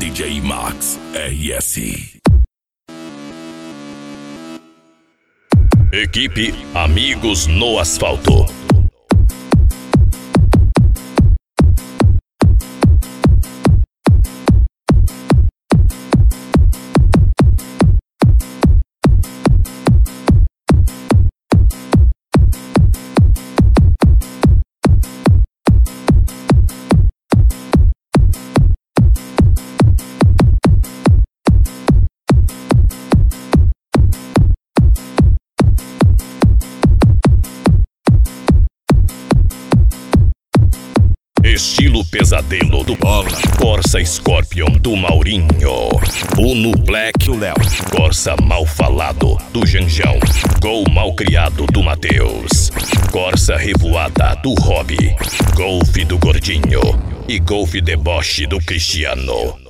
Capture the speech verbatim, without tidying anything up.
D J Max R S. Equipe Amigos no Asfalto. Estilo Pesadelo do Bola, Corsa Scorpion do Maurinho, Uno Black do Léo, Corsa Mal Falado do Janjão, Gol Mal Criado do Matheus, Corsa Revoada do Hobby, Golf do Gordinho e Golf Deboche do Cristiano.